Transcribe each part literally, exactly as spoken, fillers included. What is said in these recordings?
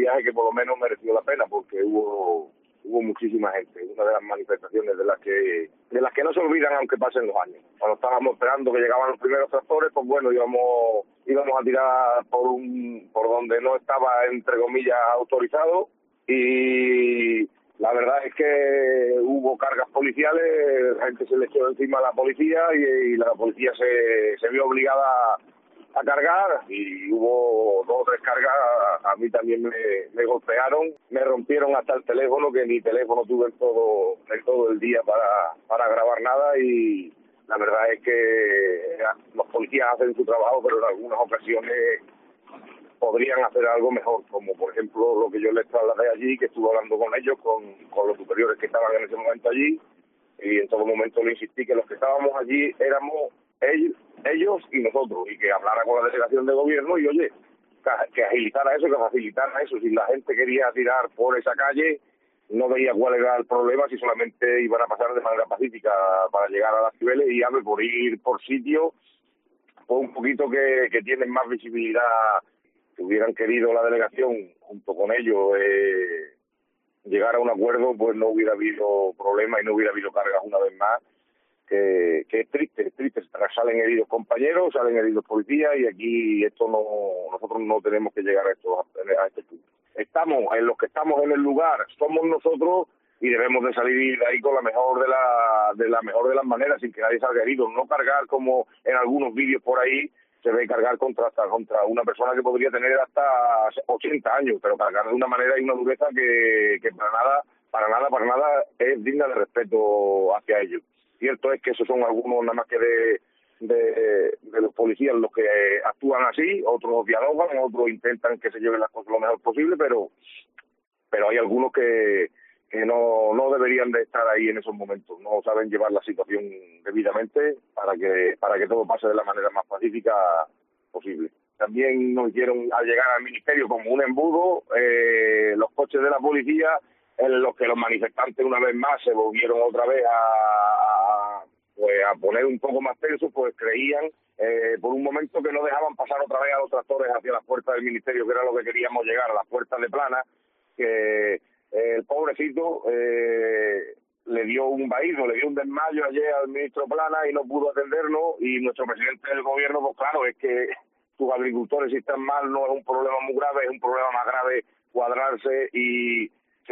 viaje que por lo menos mereció la pena, porque hubo hubo muchísima gente, una de las manifestaciones de las que de las que no se olvidan aunque pasen los años. Cuando estábamos esperando que llegaban los primeros tractores, pues bueno, íbamos íbamos a tirar por un por donde no estaba, entre comillas, autorizado, y la verdad es que hubo cargas policiales, la gente se le echó encima a la policía y, y la policía se, se vio obligada a cargar, y hubo dos o tres cargas. A mí también me, me golpearon, me rompieron hasta el teléfono, que ni teléfono tuve en todo, en todo el día para, para grabar nada, y la verdad es que los policías hacen su trabajo, pero en algunas ocasiones podrían hacer algo mejor, como por ejemplo lo que yo les trasladé allí, que estuve hablando con ellos, con, con los superiores que estaban en ese momento allí, y en todo momento le insistí que los que estábamos allí éramos ellos, ellos y nosotros, y que hablara con la delegación de gobierno y, oye, que agilizara eso, que facilitara eso. Si la gente quería tirar por esa calle, no veía cuál era el problema, si solamente iban a pasar de manera pacífica para llegar a las Cibeles, y ave por ir por sitio, pues un poquito que, que tienen más visibilidad. Si hubieran querido la delegación, junto con ellos, eh, llegar a un acuerdo, pues no hubiera habido problema y no hubiera habido cargas una vez más, que, que es triste, es triste. Salen heridos compañeros, salen heridos policías, y aquí esto no, nosotros no tenemos que llegar a esto, a este punto. Estamos, en los que estamos en el lugar, somos nosotros, y debemos de salir de ahí con la mejor de la, de la mejor de las maneras, sin que nadie salga herido. No cargar como en algunos vídeos por ahí se ve, cargar contra, contra una persona que podría tener hasta ochenta años, pero cargar de una manera y una dureza que, que para nada, para nada, para nada es digna de respeto hacia ellos. Cierto es que esos son algunos nada más que de, de, de los policías los que actúan así, otros dialogan, otros intentan que se lleven las cosas lo mejor posible, pero pero hay algunos que, que no, no deberían de estar ahí en esos momentos, no saben llevar la situación debidamente para que para que todo pase de la manera más pacífica posible. También nos hicieron, al llegar al ministerio, como un embudo, eh, los coches de la policía, en los que los manifestantes una vez más se volvieron otra vez a, a, pues a poner un poco más tensos, pues creían eh, por un momento que no dejaban pasar otra vez a los tractores hacia las puertas del ministerio, que era lo que queríamos llegar, a las puertas de Plana, que eh, el pobrecito eh, le dio un vaído, le dio un desmayo ayer al ministro Plana y no pudo atenderlo, y nuestro presidente del gobierno, pues claro, es que sus agricultores, si están mal, no es un problema muy grave, es un problema más grave cuadrarse y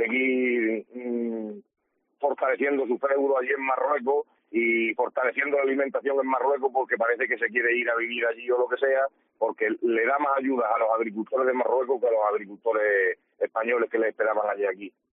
seguir mmm, fortaleciendo su feudo allí en Marruecos y fortaleciendo la alimentación en Marruecos, porque parece que se quiere ir a vivir allí o lo que sea, porque le da más ayuda a los agricultores de Marruecos que a los agricultores españoles que le esperaban allí aquí.